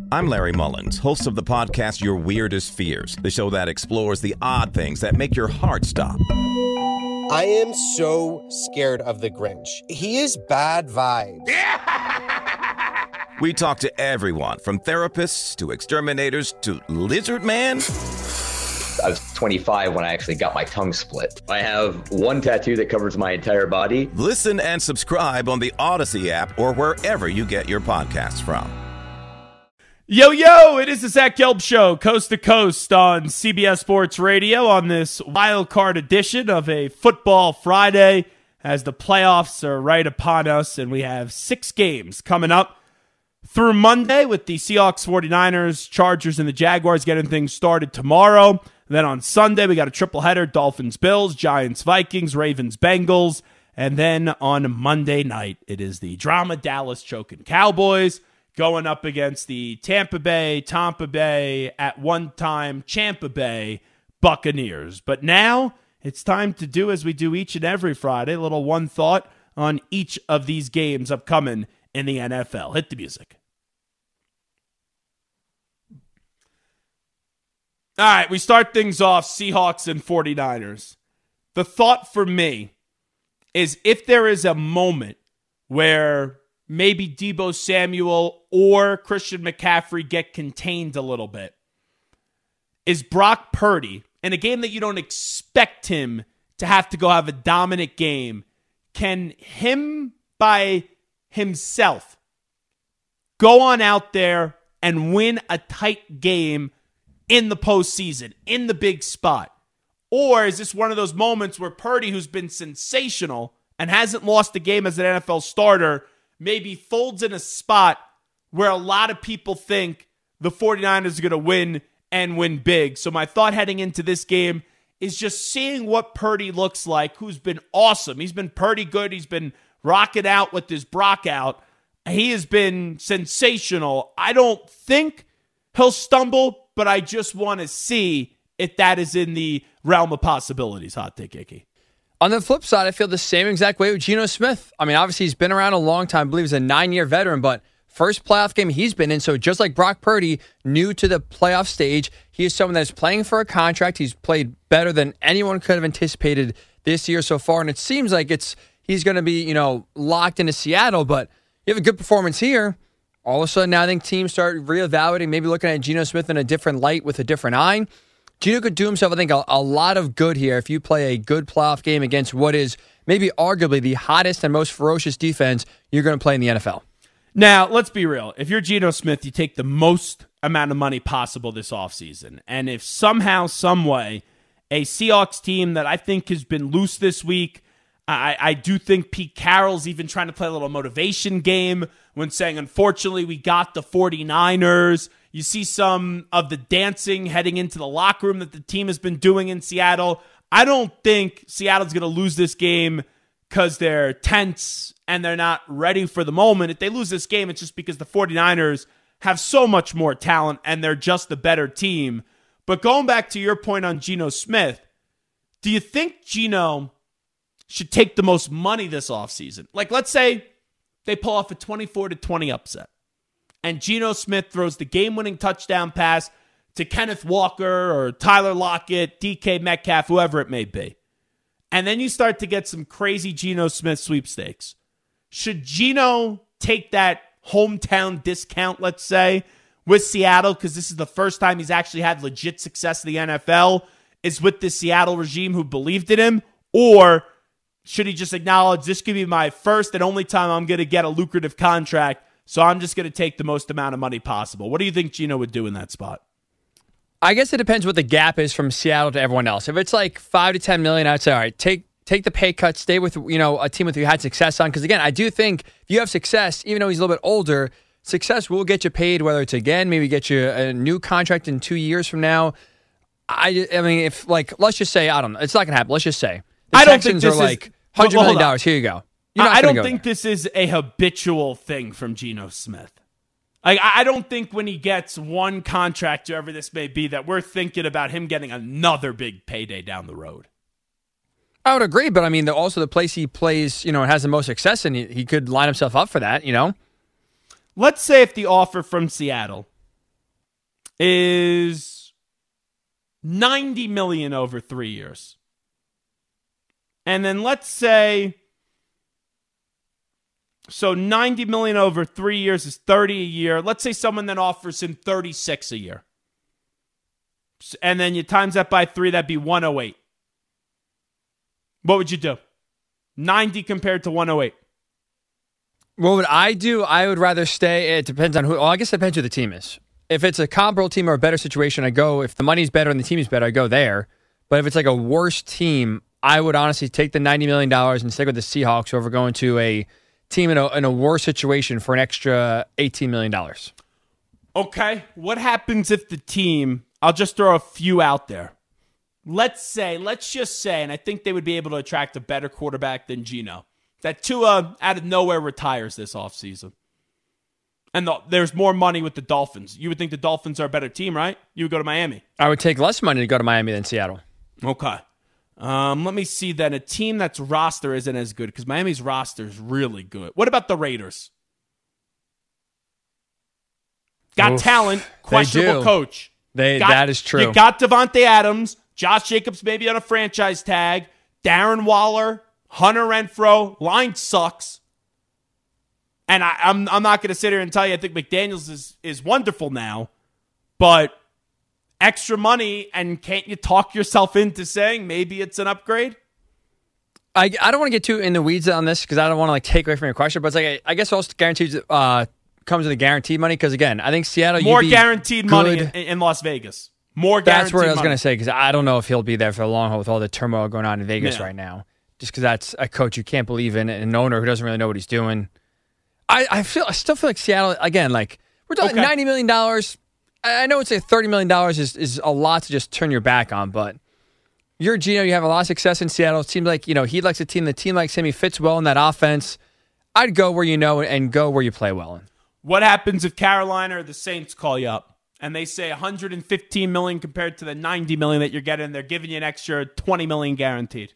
I'm Larry Mullins, host of the podcast Your Weirdest Fears, the show that explores the odd things that make your heart stop. I am so scared of the Grinch. He is bad vibes. We talk to everyone from therapists to exterminators to Lizard Man. I was 25 when I actually got my tongue split. I have one tattoo that covers my entire body. Listen and subscribe on the Odyssey app or wherever you get your podcasts from. Yo, yo, it is the Zach Gelb Show, coast to coast on CBS Sports Radio on this wild card edition of a Football Friday as the playoffs are right upon us and we have 6 games coming up through Monday with the Seahawks, 49ers, Chargers, and the Jaguars getting things started tomorrow. Then on Sunday, we got a triple header, Dolphins, Bills, Giants, Vikings, Ravens, Bengals. And then on Monday night, it is the drama Dallas choking Cowboys going up against the Tampa Bay, at one time Champa Bay Buccaneers. But now it's time to do as we do each and every Friday, a little one thought on each of these games upcoming in the NFL. Hit the music. All right, we start things off, Seahawks and 49ers. The thought for me is if there is a moment where maybe Deebo Samuel or Christian McCaffrey get contained a little bit, is Brock Purdy, in a game that you don't expect him to have to go have a dominant game, can him by himself go on out there and win a tight game in the postseason, in the big spot? Or is this one of those moments where Purdy, who's been sensational and hasn't lost a game as an NFL starter, maybe folds in a spot where a lot of people think the 49ers are going to win and win big? So my thought heading into this game is just seeing what Purdy looks like, who's been awesome. He's been pretty good. He's been rocking out with his Brock out. He has been sensational. I don't think he'll stumble, but I just want to see if that is in the realm of possibilities. Hot take, Icky. On the flip side, I feel the same exact way with Geno Smith. I mean, obviously, he's been around a long time. I believe he's a 9-year veteran, but first playoff game he's been in. So just like Brock Purdy, new to the playoff stage, he is someone that's playing for a contract. He's played better than anyone could have anticipated this year so far. And it seems like he's going to be, locked into Seattle, but you have a good performance here. All of a sudden, now I think teams start reevaluating, maybe looking at Geno Smith in a different light with a different eye. Geno could do himself, I think, a lot of good here if you play a good playoff game against what is maybe arguably the hottest and most ferocious defense you're going to play in the NFL. Now, let's be real. If you're Geno Smith, you take the most amount of money possible this offseason. And if somehow, some way, a Seahawks team that I think has been loose this week, I do think Pete Carroll's even trying to play a little motivation game when saying, unfortunately, we got the 49ers. You see some of the dancing heading into the locker room that the team has been doing in Seattle. I don't think Seattle's going to lose this game because they're tense and they're not ready for the moment. If they lose this game, it's just because the 49ers have so much more talent and they're just the better team. But going back to your point on Geno Smith, do you think Geno should take the most money this offseason? Like, let's say they pull off a 24-20 upset, and Geno Smith throws the game-winning touchdown pass to Kenneth Walker or Tyler Lockett, DK Metcalf, whoever it may be. And then you start to get some crazy Geno Smith sweepstakes. Should Geno take that hometown discount, let's say, with Seattle, because this is the first time he's actually had legit success in the NFL, is with the Seattle regime who believed in him? Or should he just acknowledge this could be my first and only time I'm going to get a lucrative contract, so I'm just going to take the most amount of money possible? What do you think Geno would do in that spot? I guess it depends what the gap is from Seattle to everyone else. If it's like $5 to $10 million, I'd say, all right, take the pay cut, stay with a team with who you had success on. Because again, I do think if you have success, even though he's a little bit older, success will get you paid. Whether it's again, maybe get you a new contract in 2 years from now. I mean, if let's just say, I don't know, it's not going to happen. Let's just say the Texans are like $100 million. Here you go. I don't think this is a habitual thing from Geno Smith. I don't think when he gets one contract, whoever this may be, that we're thinking about him getting another big payday down the road. I would agree, but I mean, also the place he plays, has the most success, and he could line himself up for that, Let's say if the offer from Seattle is $90 million over 3 years. And then let's say, so $90 million over 3 years is $30 a year. Let's say someone then offers him $36 a year. And then you times that by 3, that'd be $108. What would you do? 90 compared to 108. What would I do? I would rather stay. It depends on who. Well, I guess it depends who the team is. If it's a comparable team or a better situation, I go. If the money's better and the team is better, I go there. But if it's like a worse team, I would honestly take the $90 million and stick with the Seahawks over going to a team in a worse situation for an extra $18 million. Okay. What happens if the team, I'll just throw a few out there. Let's just say, and I think they would be able to attract a better quarterback than Geno, that Tua out of nowhere retires this offseason. And there's more money with the Dolphins. You would think the Dolphins are a better team, right? You would go to Miami. I would take less money to go to Miami than Seattle. Okay. Let me see then. A team that's roster isn't as good because Miami's roster is really good. What about the Raiders? Got talent, questionable coach. That is true. You got Devontae Adams, Josh Jacobs maybe on a franchise tag, Darren Waller, Hunter Renfrow. Line sucks. And I'm not going to sit here and tell you I think McDaniels is wonderful now, but extra money, and can't you talk yourself into saying maybe it's an upgrade? I don't want to get too in the weeds on this because I don't want to take away from your question, but it's like I guess also guaranteed comes with the guaranteed money because again I think Seattle more guaranteed money in Las Vegas. More guaranteed. That's what I was going to say because I don't know if he'll be there for the long haul with all the turmoil going on in Vegas right now. Just because that's a coach you can't believe in, and an owner who doesn't really know what he's doing. I still feel like Seattle, again, like, we're talking $90 million. I know it's like $30 million is a lot to just turn your back on, but you're Geno, you have a lot of success in Seattle. It seems like, he likes the team likes him, he fits well in that offense. I'd go where you know and go where you play well in. What happens if Carolina or the Saints call you up and they say $115 million compared to the $90 million that you're getting, they're giving you an extra $20 million guaranteed?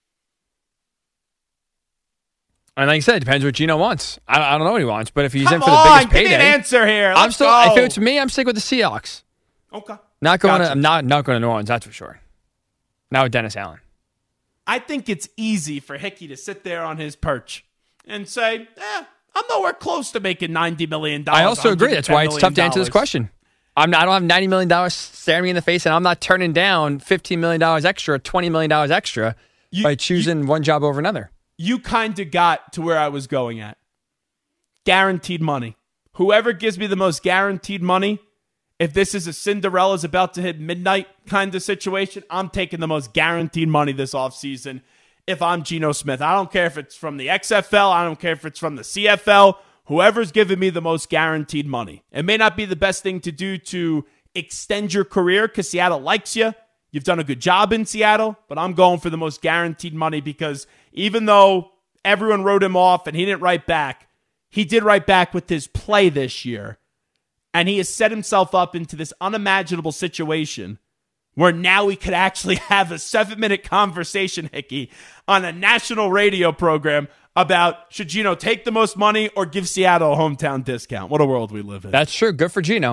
And like I said, it depends what Geno wants. I don't know what he wants, but if he's in for the biggest payday, give me an answer here. If it's me, I'm sticking with the Seahawks. Okay. I'm not going to New Orleans, that's for sure. Not with Dennis Allen. I think it's easy for Hickey to sit there on his perch and say, I'm nowhere close to making $90 million. I also agree. That's why it's tough to answer this question. I don't have $90 million staring me in the face, and I'm not turning down $15 million extra, $20 million extra by choosing one job over another. You kind of got to where I was going at. Guaranteed money. Whoever gives me the most guaranteed money, if this is a Cinderella's about to hit midnight kind of situation, I'm taking the most guaranteed money this offseason if I'm Geno Smith. I don't care if it's from the XFL. I don't care if it's from the CFL. Whoever's giving me the most guaranteed money. It may not be the best thing to do to extend your career because Seattle likes you. You've done a good job in Seattle, but I'm going for the most guaranteed money because even though everyone wrote him off and he didn't write back, he did write back with his play this year. And he has set himself up into this unimaginable situation where now we could actually have a 7-minute conversation, Hickey, on a national radio program about should Geno take the most money or give Seattle a hometown discount. What a world we live in. That's true. Good for Geno.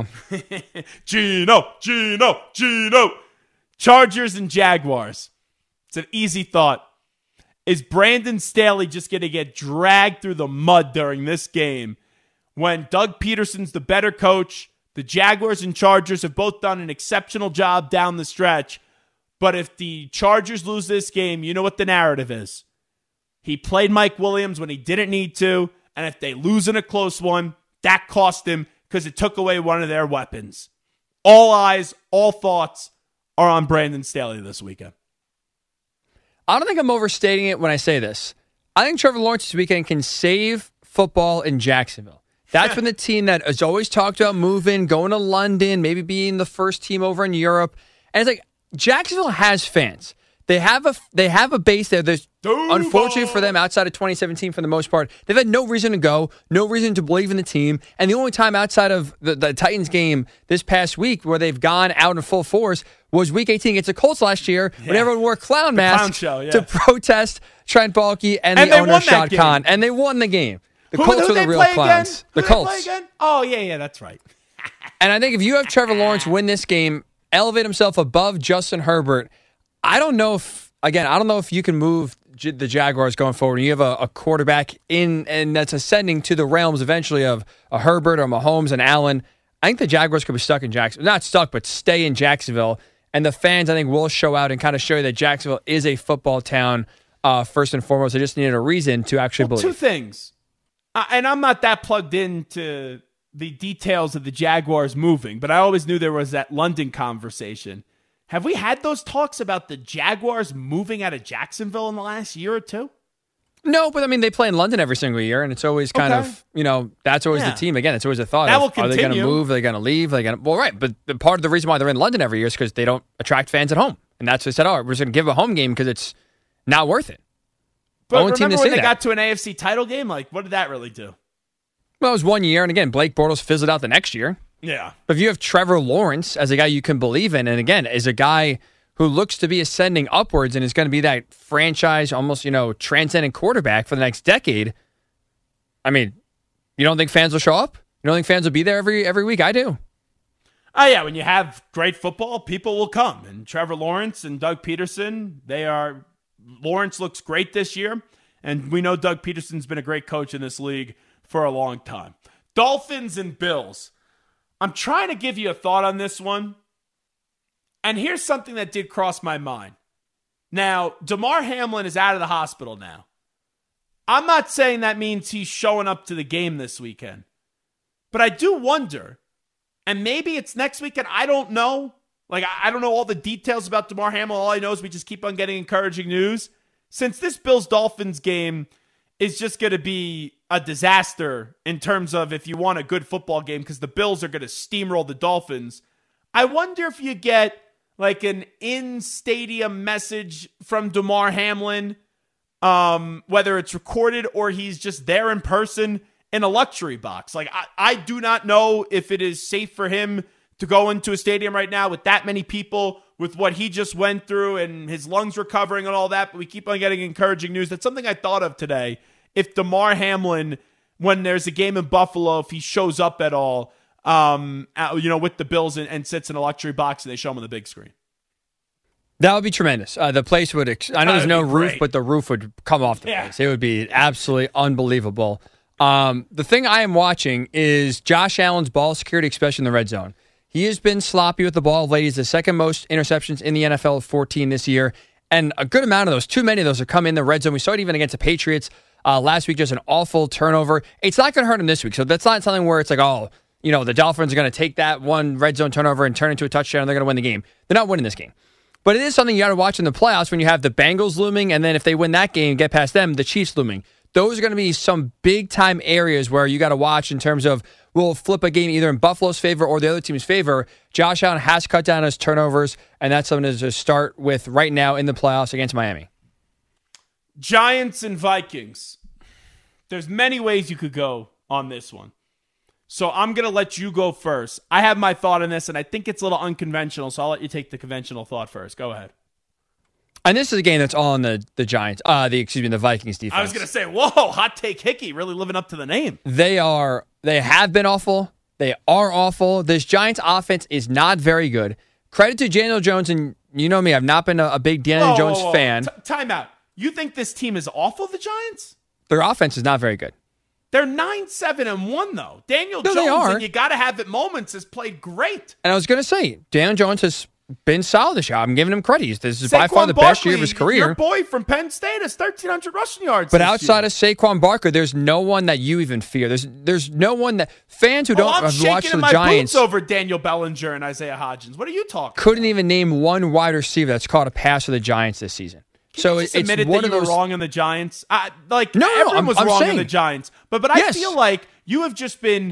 Geno. Chargers and Jaguars. It's an easy thought. Is Brandon Staley just going to get dragged through the mud during this game when Doug Peterson's the better coach? The Jaguars and Chargers have both done an exceptional job down the stretch. But if the Chargers lose this game, you know what the narrative is. He played Mike Williams when he didn't need to. And if they lose in a close one, that cost him because it took away one of their weapons. All eyes, all thoughts are on Brandon Staley this weekend. I don't think I'm overstating it when I say this. I think Trevor Lawrence this weekend can save football in Jacksonville. That's been the team that has always talked about moving, going to London, maybe being the first team over in Europe. And it's like Jacksonville has fans. They have a base there. There's unfortunately for them outside of 2017 for the most part, they've had no reason to go, no reason to believe in the team. And the only time outside of the Titans game this past week where they've gone out in full force was Week 18 against the Colts last year when everyone wore clown masks to protest Trent Baalke and the owner Shad Khan. And they won the game. The Colts are the real clowns. The Colts. Oh, yeah, that's right. And I think if you have Trevor Lawrence win this game, elevate himself above Justin Herbert, I don't know if you can move the Jaguars going forward. You have a quarterback and that's ascending to the realms eventually of a Herbert or Mahomes and Allen. I think the Jaguars could be stuck in Jacksonville. Not stuck, but stay in Jacksonville. And the fans, I think, will show out and kind of show you that Jacksonville is a football town first and foremost. They just needed a reason to actually believe. Two things. And I'm not that plugged into the details of the Jaguars moving, but I always knew there was that London conversation. Have we had those talks about the Jaguars moving out of Jacksonville in the last year or two? No, but I mean, they play in London every single year, and it's always kind of, that's always the team. Again, it's always a thought. That will Are they going to continue. move? Are they going to leave? Well, right, but part of the reason why they're in London every year is because they don't attract fans at home. And that's what they said, we're just going to give a home game because it's not worth it. But Only team remember to when say they that. got to an AFC title game? Like, what did that really do? Well, it was 1 year, and again, Blake Bortles fizzled out the next year. Yeah. But if you have Trevor Lawrence as a guy you can believe in, and again, as a guy who looks to be ascending upwards and is going to be that franchise, almost, transcendent quarterback for the next decade, I mean, you don't think fans will show up? You don't think fans will be there every week? I do. Oh, yeah. When you have great football, people will come. And Trevor Lawrence and Doug Peterson, Lawrence looks great this year. And we know Doug Peterson's been a great coach in this league for a long time. Dolphins and Bills. I'm trying to give you a thought on this one. And here's something that did cross my mind. Now, Damar Hamlin is out of the hospital now. I'm not saying that means he's showing up to the game this weekend. But I do wonder, and maybe it's next weekend, I don't know. Like, I don't know all the details about Damar Hamlin. All I know is we just keep on getting encouraging news. Since this Bills-Dolphins game is just going to be a disaster in terms of if you want a good football game because the Bills are going to steamroll the Dolphins, I wonder if you get like an in-stadium message from Damar Hamlin, whether it's recorded or he's just there in person in a luxury box. Like, I do not know if it is safe for him to go into a stadium right now with that many people, with what he just went through and his lungs recovering and all that, but we keep on getting encouraging news. That's something I thought of today. If Damar Hamlin, when there's a game in Buffalo, if he shows up at all, with the Bills and sits in a luxury box and they show him on the big screen. That would be tremendous. The place would, I know there's no roof, great. but the roof would come off the place. It would be absolutely unbelievable. The thing I am watching is Josh Allen's ball security, especially in the red zone. He has been sloppy with the ball of late. He's the second most interceptions in the NFL, 14 this year. And a good amount of those, too many of those, have come in the red zone. We saw it even against the Patriots last week, just an awful turnover. It's not going to hurt him this week. So that's not something where it's like, the Dolphins are going to take that one red zone turnover and turn it into a touchdown and they're going to win the game. They're not winning this game. But it is something you got to watch in the playoffs when you have the Bengals looming, and then if they win that game and get past them, the Chiefs looming. Those are going to be some big-time areas where you got to watch in terms of will flip a game either in Buffalo's favor or the other team's favor. Josh Allen has cut down his turnovers, and that's something to start with right now in the playoffs against Miami. Giants and Vikings. There's many ways you could go on this one. So I'm going to let you go first. I have my thought on this, and I think it's a little unconventional, so I'll let you take the conventional thought first. Go ahead. And this is a game that's all on the Giants, the Vikings defense. I was going to say, whoa, hot take Hickey, really living up to the name. They have been awful. They are awful. This Giants offense is not very good. Credit to Daniel Jones, and you know me, I've not been a big Daniel Jones fan. Time out. You think this team is awful, the Giants? Their offense is not very good. They're 9-7-1, though. Daniel No, Jones, they are. and you got to have it moments, has played great. And I was going to say, Daniel Jones has been solid this year. I'm giving him credit. This is by Saquon far the best year of Barkley, his career. Your boy from Penn State has 1,300 rushing yards. But outside of Saquon Barkley, there's no one that you even fear. There's no one that fans who don't I'm have shaking watched in the my Giants boots over Daniel Bellinger and Isaiah Hodgins. What are you talking? couldn't even name one wide receiver that's caught a pass for the Giants this season. So it's admitted one that of you were those. wrong on the Giants. No, everyone was I'm wrong saying. on the Giants. But I Yes. feel like you have just been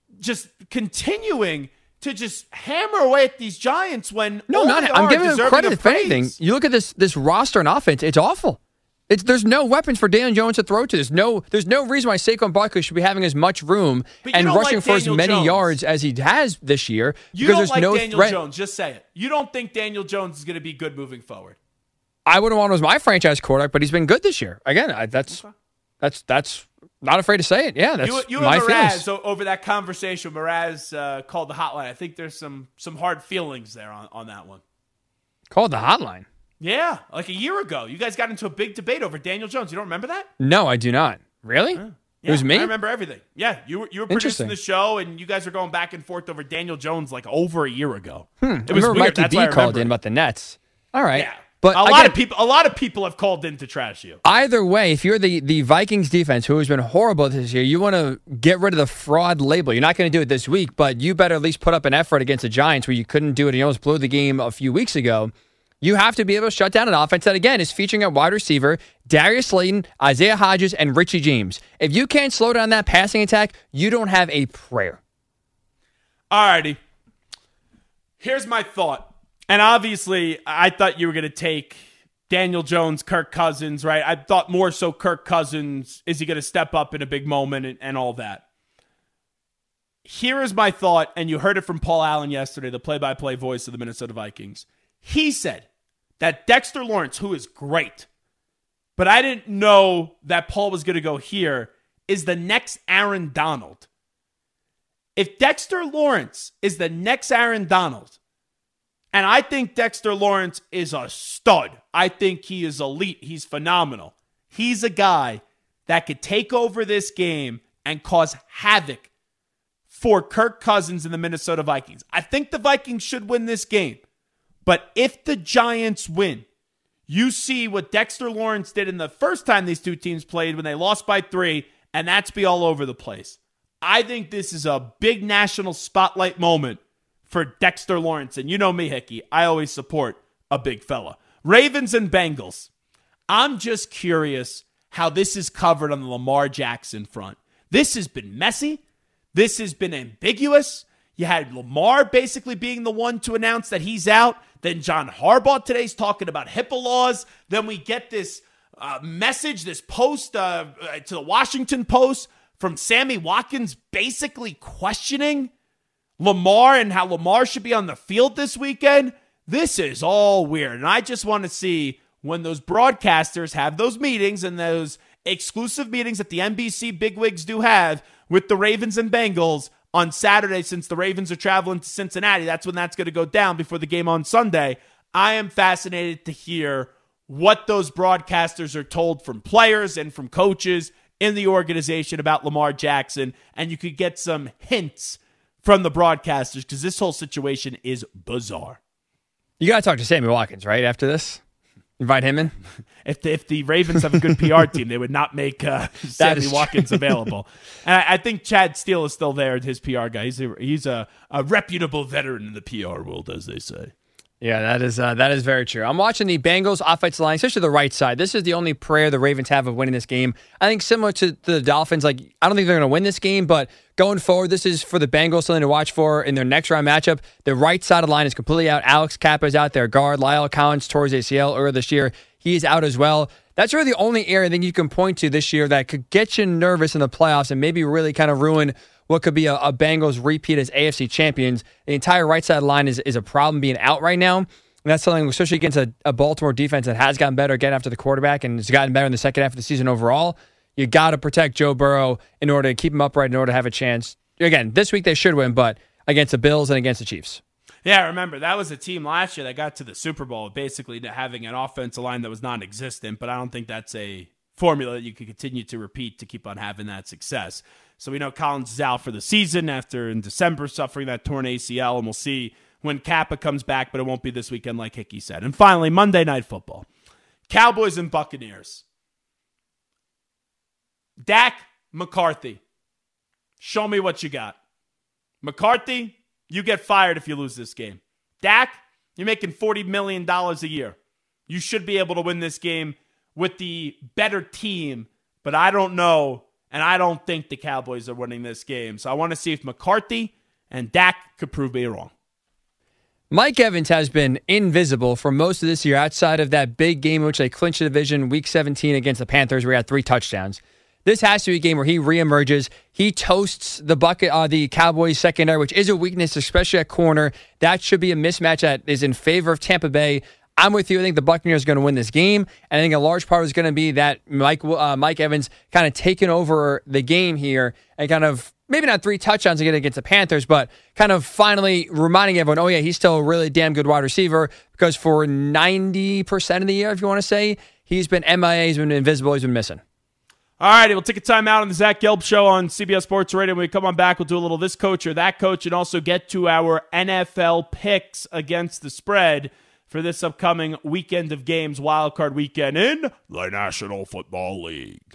continuing to just hammer away at these Giants when No, all not. they I'm are giving them deserving credit. of If anything, praise. you look at this roster and offense. It's awful. There's no weapons for Daniel Jones to throw to. There's no reason why Saquon Barkley should be having as much room But you and don't rushing like for as Daniel many Jones. yards as he has this year. You because don't there's like no Daniel threat. Jones. Just say it. You don't think Daniel Jones is going to be good moving forward. I wouldn't want him as my franchise quarterback, but he's been good this year. Again, that's Not afraid to say it. Yeah, that's you my and Mraz feelings. over that conversation. Mraz called the hotline. I think there's some hard feelings there on that one. Called the hotline? Yeah, like a year ago. You guys got into a big debate over Daniel Jones. You don't remember that? No, I do not. Really? Yeah, it was me? I remember everything. Yeah, you were producing the show, and you guys were going back and forth over Daniel Jones like over a year ago. It was weird. weird. That's why I Mikey B called remember in it. about the Nets. All right. Yeah. But a lot of people have called in to trash you. Either way, if you're the Vikings defense, who has been horrible this year, you want to get rid of the fraud label. You're not going to do it this week, but you better at least put up an effort against the Giants where you couldn't do it and you almost blew the game a few weeks ago. You have to be able to shut down an offense that, again, is featuring a wide receiver, Darius Slayton, Isaiah Hodgins, and Richie James. If you can't slow down that passing attack, you don't have a prayer. All righty. Here's my thought. And obviously, I thought you were going to take Daniel Jones, Kirk Cousins, right? I thought more so Kirk Cousins. Is he going to step up in a big moment and all that? Here is my thought, and you heard it from Paul Allen yesterday, the play-by-play voice of the Minnesota Vikings. He said that Dexter Lawrence, who is great, but I didn't know that Paul was going to go here, is the next Aaron Donald. If Dexter Lawrence is the next Aaron Donald, and I think Dexter Lawrence is a stud. I think he is elite. He's phenomenal. He's a guy that could take over this game and cause havoc for Kirk Cousins and the Minnesota Vikings. I think the Vikings should win this game. But if the Giants win, you see what Dexter Lawrence did in the first time these two teams played when they lost by 3, and that's be all over the place. I think this is a big national spotlight moment for Dexter Lawrence. And you know me, Hickey. I always support a big fella. Ravens and Bengals. I'm just curious how this is covered on the Lamar Jackson front. This has been messy. This has been ambiguous. You had Lamar basically being the one to announce that he's out. Then John Harbaugh today's talking about HIPAA laws. Then we get this message, this post to the Washington Post from Sammy Watkins basically questioning Lamar and how Lamar should be on the field this weekend. This is all weird. And I just want to see when those broadcasters have those meetings and those exclusive meetings that the NBC bigwigs do have with the Ravens and Bengals on Saturday, since the Ravens are traveling to Cincinnati. That's when that's going to go down before the game on Sunday. I am fascinated to hear what those broadcasters are told from players and from coaches in the organization about Lamar Jackson. And you could get some hints from the broadcasters because this whole situation is bizarre. You got to talk to Sammy Watkins, right, after this? Invite him in? If the Ravens have a good PR team, they would not make Sammy Watkins available. And I think Chad Steele is still there, his PR guy. He's a reputable veteran in the PR world, as they say. Yeah, that is very true. I'm watching the Bengals offensive line, especially the right side. This is the only prayer the Ravens have of winning this game. I think similar to the Dolphins, I don't think they're going to win this game, but going forward, this is for the Bengals something to watch for in their next round matchup. The right side of the line is completely out. Alex Kappa is out there. Guard Lyle Collins tore his ACL earlier this year. He's out as well. That's really the only area I think you can point to this year that could get you nervous in the playoffs and maybe really kind of ruin what could be a Bengals repeat as AFC champions. The entire right side of the line is a problem being out right now. And that's something, especially against a Baltimore defense that has gotten better again after the quarterback and has gotten better in the second half of the season overall. You got to protect Joe Burrow in order to keep him upright, in order to have a chance. Again, this week they should win, but against the Bills and against the Chiefs. Yeah, remember, that was a team last year that got to the Super Bowl basically having an offensive line that was non-existent, but I don't think that's a formula that you can continue to repeat to keep on having that success. So we know Collins is out for the season after in December suffering that torn ACL, and we'll see when Kappa comes back, but it won't be this weekend like Hickey said. And finally, Monday Night Football. Cowboys and Buccaneers. Dak, McCarthy. Show me what you got. McCarthy, you get fired if you lose this game. Dak, you're making $40 million a year. You should be able to win this game with the better team, but I don't know, and I don't think the Cowboys are winning this game. So I want to see if McCarthy and Dak could prove me wrong. Mike Evans has been invisible for most of this year outside of that big game in which they clinched the division Week 17 against the Panthers where he had 3 touchdowns. This has to be a game where he reemerges. He toasts the Cowboys secondary, which is a weakness, especially at corner. That should be a mismatch that is in favor of Tampa Bay. I'm with you. I think the Buccaneers are going to win this game, and I think a large part is going to be that Mike Evans kind of taking over the game here and kind of maybe not 3 touchdowns against the Panthers, but kind of finally reminding everyone, oh yeah, he's still a really damn good wide receiver, because for 90% of the year, if you want to say, he's been MIA, he's been invisible, he's been missing. All right, we'll take a time out on the Zach Gelb Show on CBS Sports Radio. When we come on back, we'll do a little this coach or that coach, and also get to our NFL picks against the spread for this upcoming weekend of games, Wild Card Weekend in the National Football League.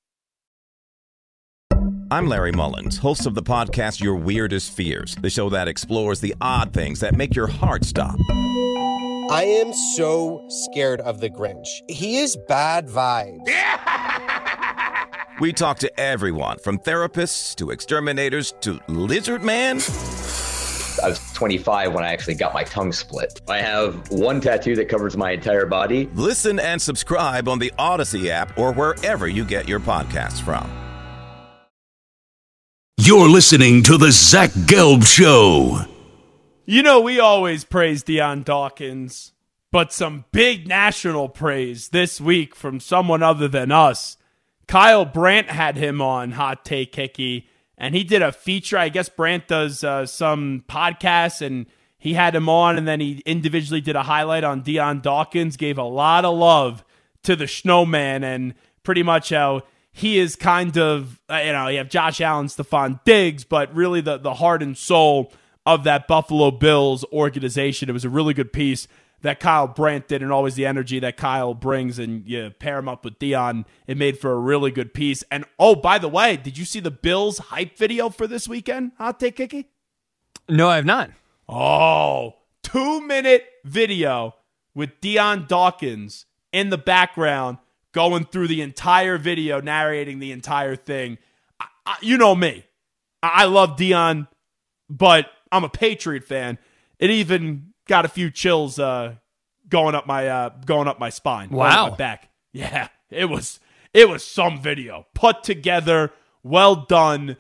I'm Larry Mullins, host of the podcast Your Weirdest Fears, the show that explores the odd things that make your heart stop. I am so scared of the Grinch. He is bad vibes. We talk to everyone from therapists to exterminators to Lizard Man. I was 25 when I actually got my tongue split. I have one tattoo that covers my entire body. Listen and subscribe on the Odyssey app or wherever you get your podcasts from. You're listening to the Zach Gelb Show. You know, we always praise Dion Dawkins, but some big national praise this week from someone other than us. Kyle Brandt had him on Hot Take Hickey, and he did a feature. I guess Brandt does some podcasts, and he had him on, and then he individually did a highlight on Dion Dawkins, gave a lot of love to the Snowman, and pretty much how he is kind of, you have Josh Allen, Stephon Diggs, but really the heart and soul of that Buffalo Bills organization. It was a really good piece that Kyle Brandt did, and always the energy that Kyle brings, and you pair him up with Dion, it made for a really good piece. And, oh, by the way, did you see the Bills hype video for this weekend, Hot Take Hickey? No, I have not. Oh, 2-minute video with Dion Dawkins in the background going through the entire video, narrating the entire thing. You know me. I love Dion, but I'm a Patriot fan. It even got a few chills going up my spine. Wow. My back. Yeah, it was some video put together, well done.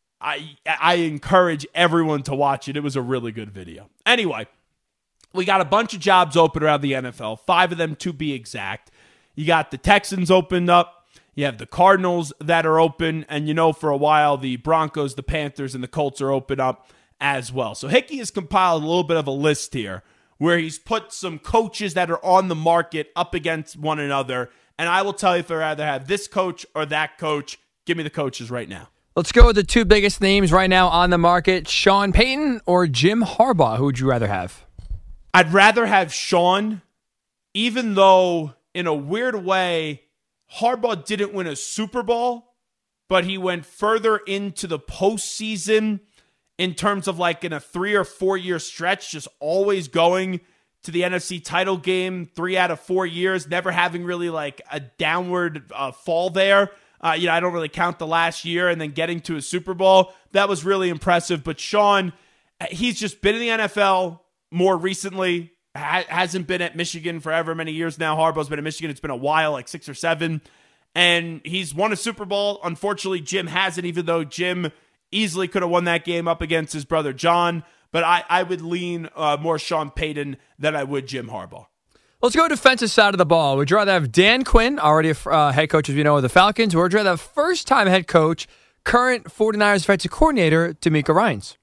I encourage everyone to watch it. It was a really good video. Anyway, we got a bunch of jobs open around the NFL, 5 of them to be exact. You got the Texans opened up. You have the Cardinals that are open. And for a while, the Broncos, the Panthers, and the Colts are open up as well. So Hickey has compiled a little bit of a list here where he's put some coaches that are on the market up against one another. And I will tell you, if I'd rather have this coach or that coach, give me the coaches right now. Let's go with the 2 biggest names right now on the market, Sean Payton or Jim Harbaugh. Who would you rather have? I'd rather have Sean, even though in a weird way, Harbaugh didn't win a Super Bowl, but he went further into the postseason in terms of like in a 3 or 4 year stretch, just always going to the NFC title game 3 out of 4 years, never having really like a downward fall there. I don't really count the last year, and then getting to a Super Bowl. That was really impressive. But Sean, he's just been in the NFL more recently. Hasn't been at Michigan for ever many years now. Harbaugh's been at Michigan. It's been a while, like 6 or 7. And he's won a Super Bowl. Unfortunately, Jim hasn't, even though Jim easily could have won that game up against his brother John. But I would lean more Sean Payton than I would Jim Harbaugh. Let's go defensive side of the ball. Would you rather have Dan Quinn, already a head coach, as we know, of the Falcons, or would you rather have first-time head coach, current 49ers defensive coordinator, DeMeco Ryans?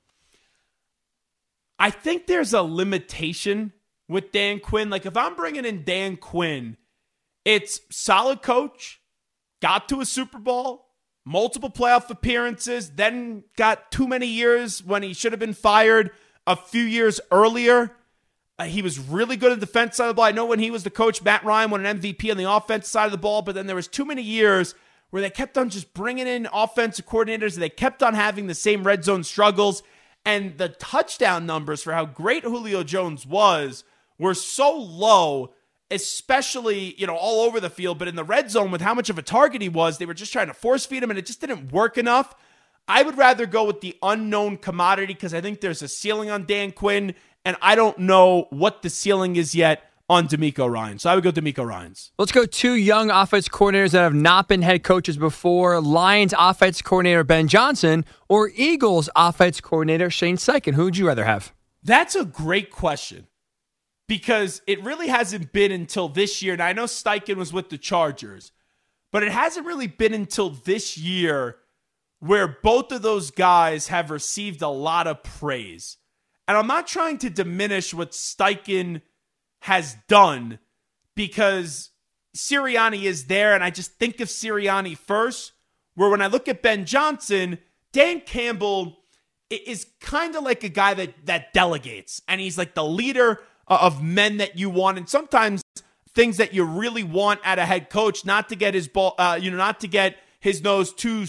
I think there's a limitation with Dan Quinn. Like, if I'm bringing in Dan Quinn, it's solid coach, got to a Super Bowl, multiple playoff appearances, then got too many years when he should have been fired a few years earlier. He was really good on the defense side of the ball. I know when he was the coach, Matt Ryan won an MVP on the offense side of the ball, but then there was too many years where they kept on just bringing in offensive coordinators, and they kept on having the same red zone struggles. And the touchdown numbers for how great Julio Jones was were so low, especially, all over the field, but in the red zone with how much of a target he was, they were just trying to force feed him, and it just didn't work enough. I would rather go with the unknown commodity because I think there's a ceiling on Dan Quinn, and I don't know what the ceiling is yet on DeMeco Ryans. So I would go DeMeco Ryans. Let's go 2 young offense coordinators that have not been head coaches before. Lions offense coordinator Ben Johnson or Eagles offense coordinator Shane Steichen. Who would you rather have? That's a great question because it really hasn't been until this year. And I know Steichen was with the Chargers, but it hasn't really been until this year where both of those guys have received a lot of praise. And I'm not trying to diminish what Steichen has done, because Sirianni is there, and I just think of Sirianni first, where when I look at Ben Johnson, Dan Campbell is kind of like a guy that delegates, and he's like the leader of men that you want, and sometimes things that you really want at a head coach, not to get his ball, not to get his nose too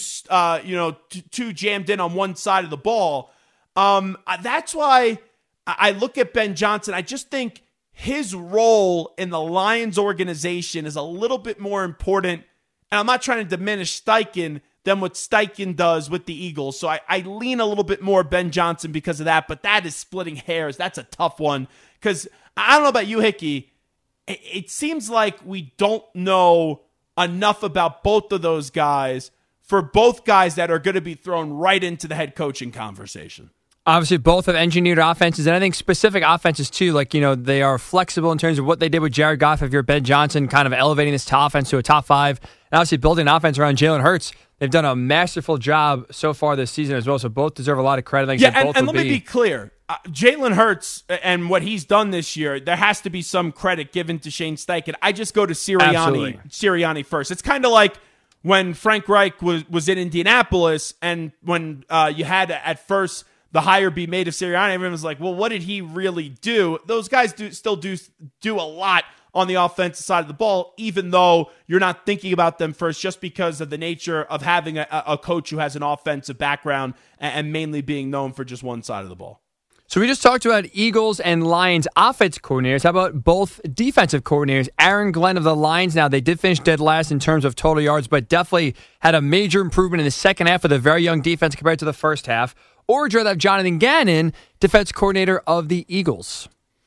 jammed in on one side of the ball. That's why I look at Ben Johnson. I just think his role in the Lions organization is a little bit more important, and I'm not trying to diminish Steichen, than what Steichen does with the Eagles. So I lean a little bit more Ben Johnson because of that, but that is splitting hairs. That's a tough one, because I don't know about you, Hickey. It seems like we don't know enough about both of those guys for both guys that are going to be thrown right into the head coaching conversation. Obviously, both have engineered offenses, and I think specific offenses, too. Like, they are flexible in terms of what they did with Jared Goff. If you're Ben Johnson, kind of elevating this offense to a top 5, and obviously building an offense around Jalen Hurts. They've done a masterful job so far this season as well, so both deserve a lot of credit. And let me be clear. Jalen Hurts and what he's done this year, there has to be some credit given to Shane Steichen. I just go to Sirianni first. It's kind of like when Frank Reich was in Indianapolis, and when you had at first the hire be made of Sirianni, everyone was like, well, what did he really do? Those guys still do a lot on the offensive side of the ball, even though you're not thinking about them first, just because of the nature of having a coach who has an offensive background and mainly being known for just one side of the ball. So we just talked about Eagles and Lions offensive coordinators. How about both defensive coordinators? Aaron Glenn of the Lions, now they did finish dead last in terms of total yards, but definitely had a major improvement in the second half of the very young defense compared to the first half. Or would you rather have Jonathan Gannon, defense coordinator of the Eagles?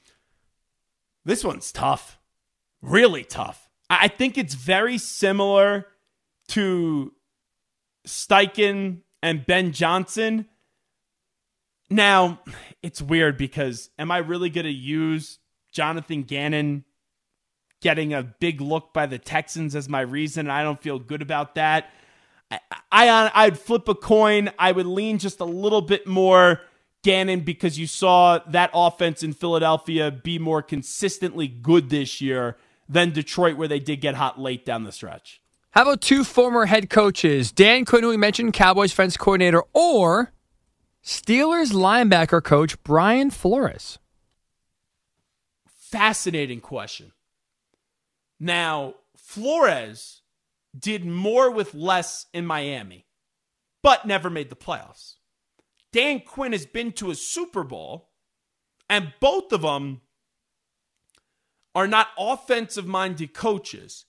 This one's tough. Really tough. I think it's very similar to Steichen and Ben Johnson. Now, it's weird because am I really going to use Jonathan Gannon getting a big look by the Texans as my reason? I don't feel good about that. I'd flip a coin. I would lean just a little bit more Gannon because you saw that offense in Philadelphia be more consistently good this year than Detroit, where they did get hot late down the stretch. How about two former head coaches, Dan Quinn, who we mentioned, Cowboys defense coordinator, or Steelers linebacker coach Brian Flores? Fascinating question. Now, Flores did more with less in Miami, but never made the playoffs. Dan Quinn has been to a Super Bowl, and both of them are not offensive-minded coaches.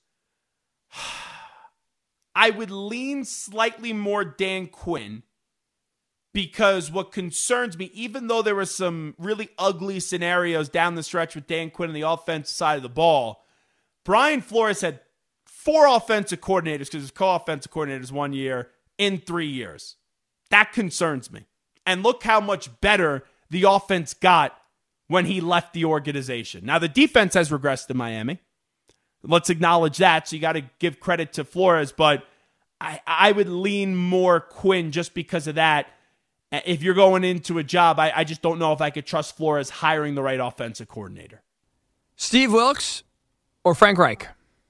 I would lean slightly more Dan Quinn, because what concerns me, even though there were some really ugly scenarios down the stretch with Dan Quinn on the offensive side of the ball, Brian Flores had 4 offensive coordinators, because his co-offensive coordinators 1 year, in 3 years. That concerns me. And look how much better the offense got when he left the organization. Now, the defense has regressed in Miami. Let's acknowledge that. So you got to give credit to Flores, but I would lean more Quinn just because of that. If you're going into a job, I just don't know if I could trust Flores hiring the right offensive coordinator. Steve Wilks or Frank Reich?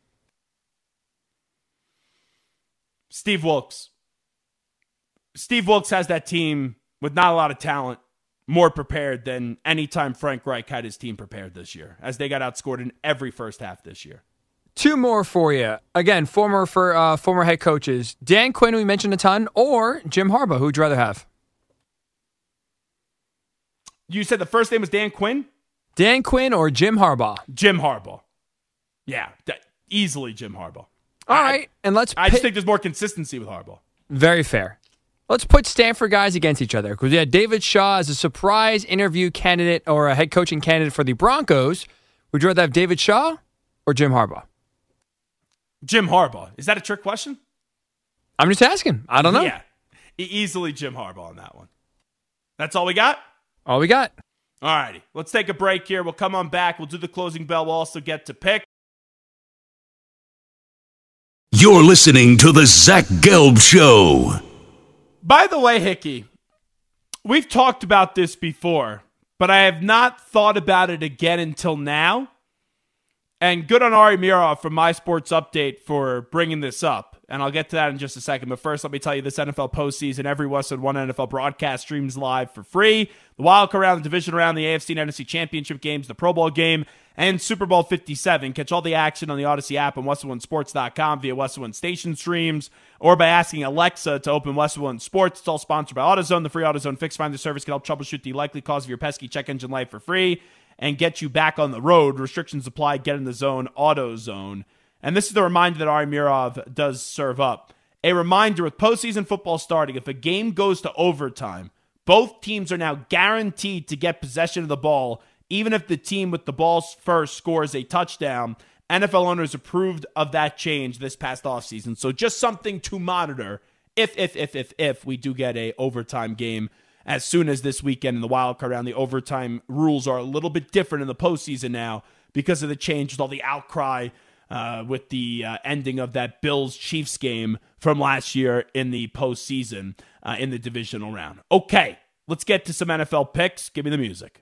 Steve Wilks. Steve Wilks has that team with not a lot of talent more prepared than any time Frank Reich had his team prepared this year, as they got outscored in every first half this year. 2 more for you. Again, former head coaches. Dan Quinn, who we mentioned a ton, or Jim Harbaugh, who would you rather have? You said the first name was Dan Quinn? Dan Quinn or Jim Harbaugh? Jim Harbaugh. Yeah, easily Jim Harbaugh. All right, and I just think there's more consistency with Harbaugh. Very fair. Let's put Stanford guys against each other, because we had David Shaw as a surprise interview candidate or a head coaching candidate for the Broncos. Would you rather have David Shaw or Jim Harbaugh? Jim Harbaugh. Is that a trick question? I'm just asking. I don't know. Yeah, easily Jim Harbaugh on that one. That's all we got? All we got. All righty. Let's take a break here. We'll come on back. We'll do the closing bell. We'll also get to pick. You're listening to the Zach Gelb Show. By the way, Hickey, we've talked about this before, but I have not thought about it again until now. And good on Ari Mirov from My Sports Update for bringing this up. And I'll get to that in just a second. But first, let me tell you this NFL postseason. Every Westwood One NFL broadcast streams live for free. The wild card round, the division round, the AFC and NFC championship games, the Pro Bowl game, and Super Bowl 57. Catch all the action on the Odyssey app and WestwoodOneSports.com via Westwood One station streams or by asking Alexa to open Westwood One Sports. It's all sponsored by AutoZone. The free AutoZone Fix Finder service can help troubleshoot the likely cause of your pesky check engine light for free and get you back on the road. Restrictions apply. Get in the zone. AutoZone. And this is the reminder that Ari Mirov does serve up. A reminder with postseason football starting, if a game goes to overtime, both teams are now guaranteed to get possession of the ball, even if the team with the ball first scores a touchdown. NFL owners approved of that change this past offseason. So just something to monitor if we do get a overtime game as soon as this weekend in the wild card round. The overtime rules are a little bit different in the postseason now because of the change with all the outcry with the ending of that Bills-Chiefs game from last year in the postseason in the divisional round. Okay, let's get to some NFL picks. Give me the music.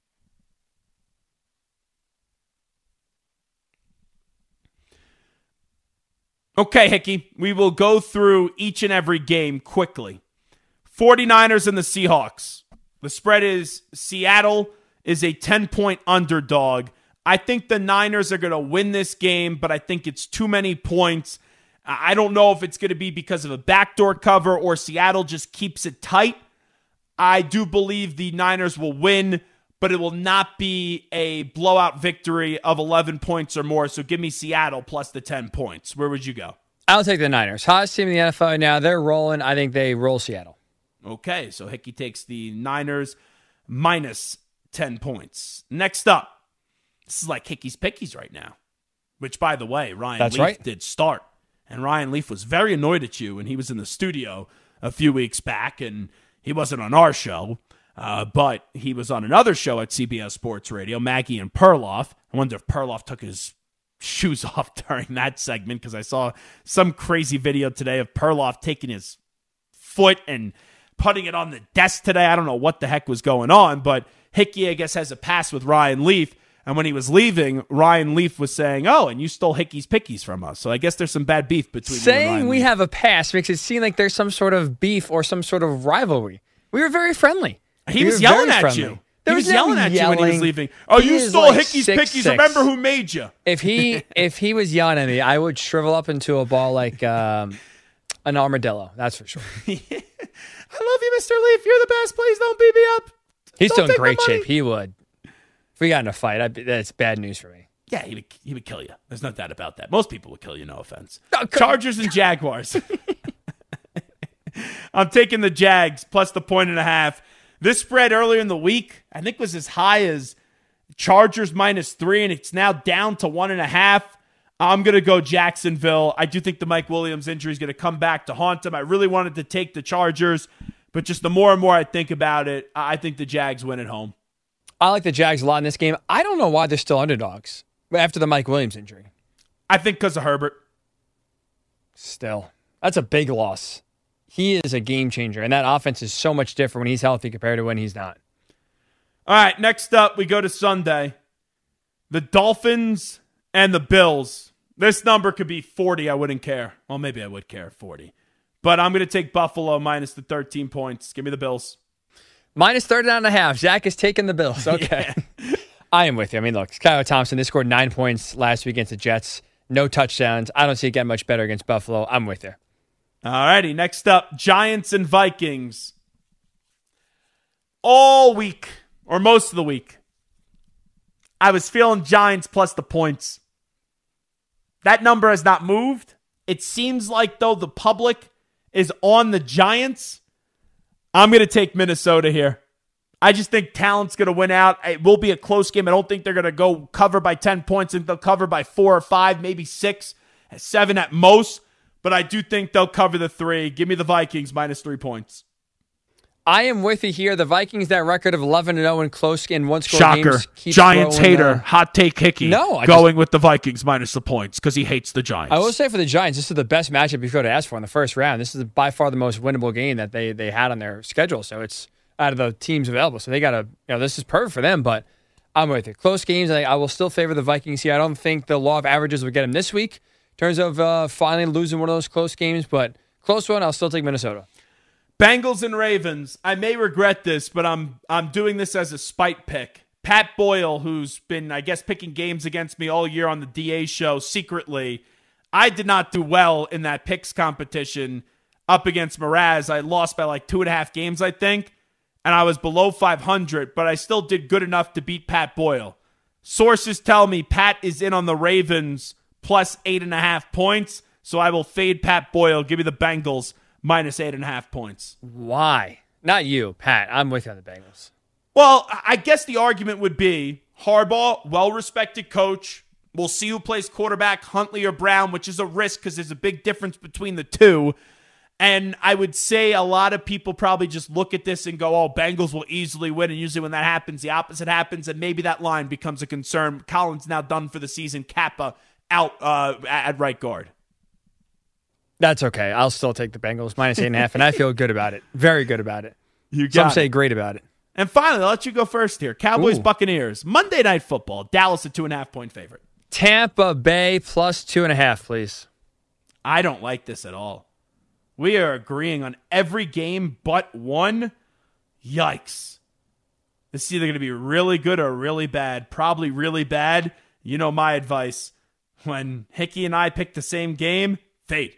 Okay, Hickey, we will go through each and every game quickly. 49ers and the Seahawks. The spread is Seattle is a 10-point underdog. I think the Niners are going to win this game, but I think it's too many points. I don't know if it's going to be because of a backdoor cover or Seattle just keeps it tight. I do believe the Niners will win, but it will not be a blowout victory of 11 points or more. So give me Seattle plus the 10 points. Where would you go? I'll take the Niners. Hottest team in the NFL right now. They're rolling. I think they roll Seattle. Okay, so Hickey takes the Niners minus 10 points. Next up. This is like Hickey's Pickies right now, which, by the way, Ryan Leaf did start. And Ryan Leaf was very annoyed at you when he was in the studio a few weeks back, and he wasn't on our show, but he was on another show at CBS Sports Radio, Maggie and Perloff. I wonder if Perloff took his shoes off during that segment because I saw some crazy video today of Perloff taking his foot and putting it on the desk today. I don't know what the heck was going on, but Hickey, I guess, has a pass with Ryan Leaf. And when he was leaving, Ryan Leaf was saying, oh, and you stole Hickey's Pickies from us. So I guess there's some bad beef between you and Ryan Saying we Leaf. have a pass makes it seem like there's some sort of beef or some sort of rivalry. We were very friendly. He was yelling at you. He was yelling at you when he was leaving. Oh, you stole Hickey's Pickies. Remember who made you. If he was yelling at me, I would shrivel up into a ball like an armadillo. That's for sure. I love you, Mr. Leaf. You're the best. Please don't beat me up. He's still in great shape. He would. If we got in a fight, that's bad news for me. Yeah, he would kill you. There's no doubt about that. Most people would kill you, no offense. Chargers and Jaguars. I'm taking the Jags plus the 1.5. This spread earlier in the week, I think, was as high as Chargers -3, and it's now down to 1.5. I'm going to go Jacksonville. I do think the Mike Williams injury is going to come back to haunt him. I really wanted to take the Chargers, but just the more and more I think about it, I think the Jags win at home. I like the Jags a lot in this game. I don't know why they're still underdogs after the Mike Williams injury. I think because of Herbert. Still, that's a big loss. He is a game changer, and that offense is so much different when he's healthy compared to when he's not. All right, next up, we go to Sunday. The Dolphins and the Bills. This number could be 40. I wouldn't care. Well, maybe I would care, 40. But I'm going to take Buffalo minus the 13 points. Give me the Bills. Minus 39.5. Zach is taking the Bills. Okay. Yeah. I am with you. I mean, look, Skylar Thompson, they scored 9 points last week against the Jets. No touchdowns. I don't see it getting much better against Buffalo. I'm with you. All righty. Next up, Giants and Vikings. All week, or most of the week, I was feeling Giants plus the points. That number has not moved. It seems like, though, the public is on the Giants. I'm going to take Minnesota here. I just think talent's going to win out. It will be a close game. I don't think they're going to go cover by 10 points. I think they'll cover by 4 or 5, maybe 6, 7 at most. But I do think they'll cover the 3. Give me the Vikings minus 3 points. I am with you here. The Vikings, that record of 11-0 in close and one-score Shocker. games. Keeps Giants growing, hater. Hot take Hickey. No, going with the Vikings minus the points because he hates the Giants. I will say for the Giants, this is the best matchup you could have asked for in the first round. This is by far the most winnable game that they had on their schedule. So it's out of the teams available. So they got to, this is perfect for them, but I'm with you. Close games, I will still favor the Vikings here. I don't think the law of averages will get them this week in terms of finally losing one of those close games, but close one, I'll still take Minnesota. Bengals and Ravens. I may regret this, but I'm doing this as a spite pick. Pat Boyle, who's been, I guess, picking games against me all year on the DA show secretly. I did not do well in that picks competition up against Mraz. I lost by like 2.5 games, I think, and I was below 500, but I still did good enough to beat Pat Boyle. Sources tell me Pat is in on the Ravens plus 8.5 points, so I will fade Pat Boyle. Give me the Bengals minus 8.5 points. Why? Not you, Pat. I'm with you on the Bengals. Well, I guess the argument would be Harbaugh, well-respected coach. We'll see who plays quarterback, Huntley or Brown, which is a risk because there's a big difference between the two. And I would say a lot of people probably just look at this and go, oh, Bengals will easily win. And usually when that happens, the opposite happens, and maybe that line becomes a concern. Collins now done for the season. Kappa out at right guard. That's okay. I'll still take the Bengals minus 8.5, and I feel good about it. Very good about it. Some say great about it. And finally, I'll let you go first here. Cowboys, Buccaneers. Monday Night Football. Dallas a 2.5-point favorite. Tampa Bay plus 2.5, please. I don't like this at all. We are agreeing on every game but one. Yikes. This is either going to be really good or really bad. Probably really bad. You know my advice. When Hickey and I pick the same game, fade.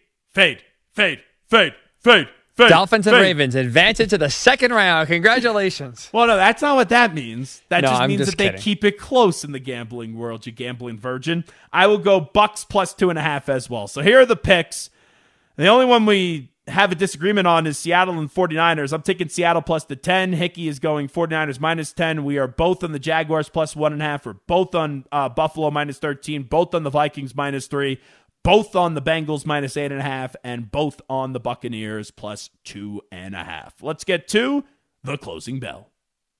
Dolphins and Ravens advance to the second round. Congratulations. Well, no, that's not what that means. That just means that kidding. They keep it close in the gambling world, you gambling virgin. I will go Bucks plus 2.5 as well. So here are the picks. The only one we have a disagreement on is Seattle and 49ers. I'm taking Seattle plus the 10. Hickey is going 49ers minus 10. We are both on the Jaguars plus 1.5. We're both on Buffalo minus 13. Both on the Vikings minus 3. Both on the Bengals minus 8.5, and both on the Buccaneers plus 2.5. Let's get to the closing bell.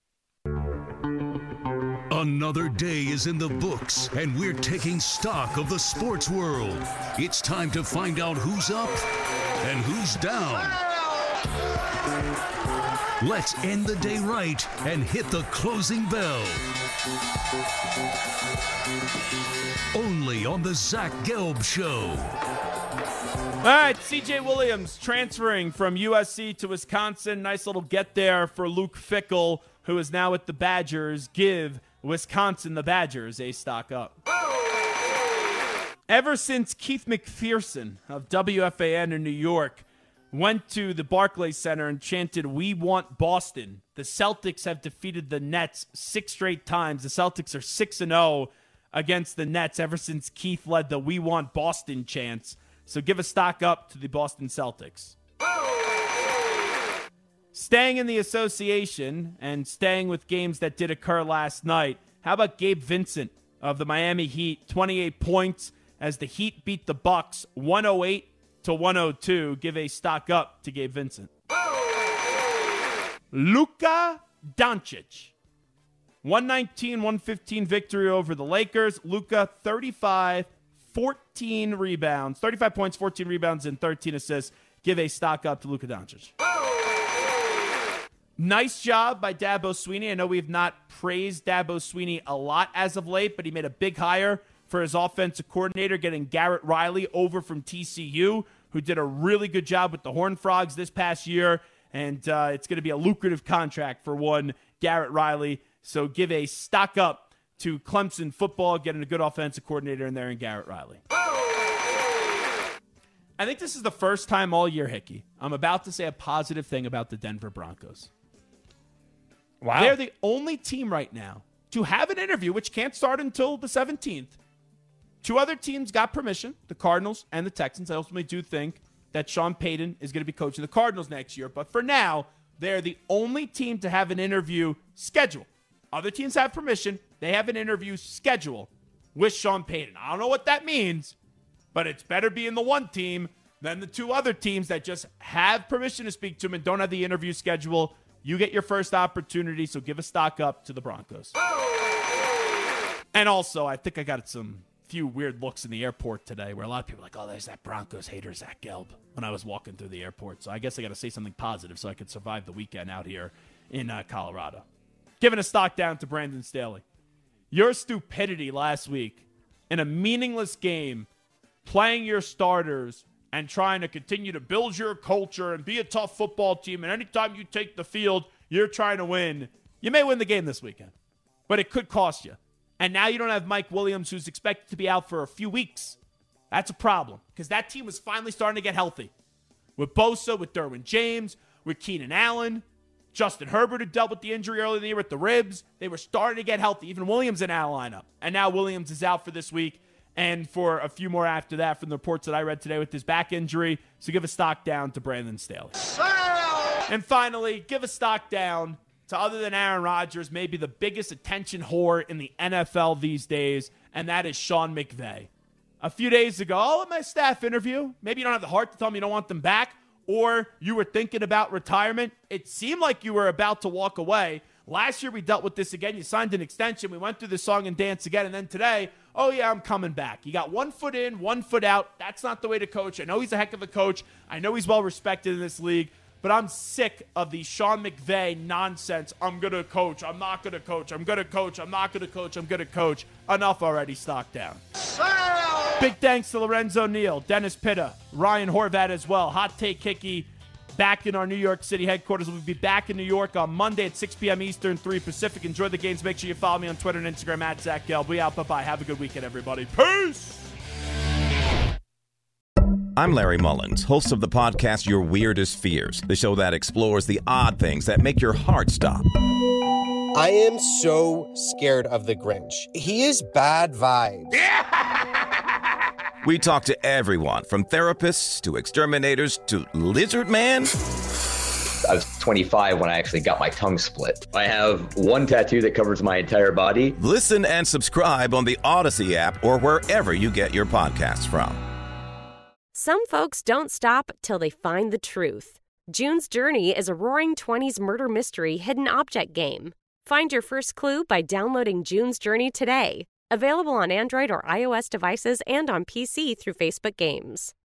Another day is in the books, and we're taking stock of the sports world. It's time to find out who's up and who's down. Let's end the day right and hit the closing bell. Only on the Zach Gelb Show. All right, C.J. Williams transferring from USC to Wisconsin. Nice little get there for Luke Fickell, who is now with the Badgers. Give Wisconsin the Badgers a stock up. Ever since Keith McPherson of WFAN in New York went to the Barclays Center and chanted, "We want Boston," the Celtics have defeated the Nets 6 straight times. The Celtics are 6-0 against the Nets ever since Keith led the "We want Boston" chants. So give a stock up to the Boston Celtics. Staying in the association and staying with games that did occur last night, how about Gabe Vincent of the Miami Heat? 28 points as the Heat beat the Bucks 108-102. Give a stock up to Gabe Vincent. Luka Doncic. 119-115 victory over the Lakers. Luka, 35 points, 14 rebounds, and 13 assists. Give a stock up to Luka Doncic. Nice job by Dabo Swinney. I know we have not praised Dabo Swinney a lot as of late, but he made a big hire for his offensive coordinator, getting Garrett Riley over from TCU, who did a really good job with the Horned Frogs this past year. And it's going to be a lucrative contract for one Garrett Riley. So give a stock up to Clemson football, getting a good offensive coordinator in there in Garrett Riley. I think this is the first time all year, Hickey, I'm about to say a positive thing about the Denver Broncos. Wow. They're the only team right now to have an interview, which can't start until the 17th. 2 other teams got permission, the Cardinals and the Texans. I ultimately do think that Sean Payton is going to be coaching the Cardinals next year. But for now, they're the only team to have an interview scheduled. Other teams have permission. They have an interview schedule with Sean Payton. I don't know what that means, but it's better being the one team than the 2 other teams that just have permission to speak to him and don't have the interview schedule. You get your first opportunity, so give a stock up to the Broncos. And also, I think I got some few weird looks in the airport today where a lot of people are like, oh, there's that Broncos hater, Zach Gelb, when I was walking through the airport. So I guess I got to say something positive so I could survive the weekend out here in Colorado. Giving a stock down to Brandon Staley. Your stupidity last week in a meaningless game, playing your starters and trying to continue to build your culture and be a tough football team, and anytime you take the field, you're trying to win. You may win the game this weekend, but it could cost you. And now you don't have Mike Williams, who's expected to be out for a few weeks. That's a problem because that team was finally starting to get healthy. With Bosa, with Derwin James, with Keenan Allen, Justin Herbert, who dealt with the injury early in the year with the ribs. They were starting to get healthy. Even Williams in our lineup. And now Williams is out for this week and for a few more after that from the reports that I read today with his back injury. So give a stock down to Brandon Staley. And finally, give a stock down to, other than Aaron Rodgers, maybe the biggest attention whore in the NFL these days, and that is Sean McVay. A few days ago, at my staff interview, maybe you don't have the heart to tell me you don't want them back, or you were thinking about retirement. It seemed like you were about to walk away. Last year, we dealt with this again. You signed an extension. We went through the song and dance again, and then today, oh, yeah, I'm coming back. You got 1 foot in, 1 foot out. That's not the way to coach. I know he's a heck of a coach. I know he's well-respected in this league. But I'm sick of the Sean McVay nonsense. I'm going to coach. I'm not going to coach. I'm going to coach. I'm not going to coach. I'm going to coach. Enough already. Stock down. Big thanks to Lorenzo Neal, Dennis Pitta, Ryan Horvat as well. Hot Take Hickey back in our New York City headquarters. We'll be back in New York on Monday at 6 p.m. Eastern, 3 Pacific. Enjoy the games. Make sure you follow me on Twitter and Instagram at Zach Gelb. We out. Bye-bye. Have a good weekend, everybody. Peace! I'm Larry Mullins, host of the podcast Your Weirdest Fears, the show that explores the odd things that make your heart stop. I am so scared of the Grinch. He is bad vibes. We talk to everyone from therapists to exterminators to Lizard Man. I was 25 when I actually got my tongue split. I have one tattoo that covers my entire body. Listen and subscribe on the Odyssey app or wherever you get your podcasts from. Some folks don't stop till they find the truth. June's Journey is a roaring 20s murder mystery hidden object game. Find your first clue by downloading June's Journey today. Available on Android or iOS devices and on PC through Facebook Games.